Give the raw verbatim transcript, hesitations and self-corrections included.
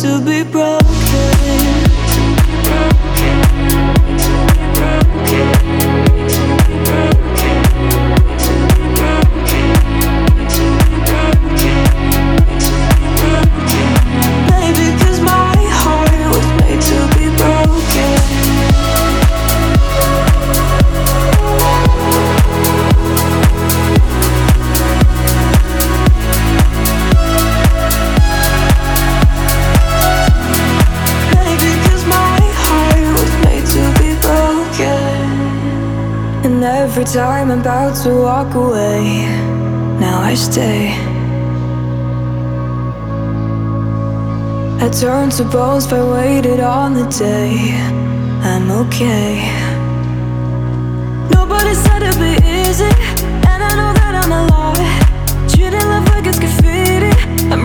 to be broken. Every time I'm about to walk away, now I stay. I turn to boast, I waited on the day I'm okay. Nobody said it'd be easy, and I know that I'm a lie. Treating love like it's graffiti. I'm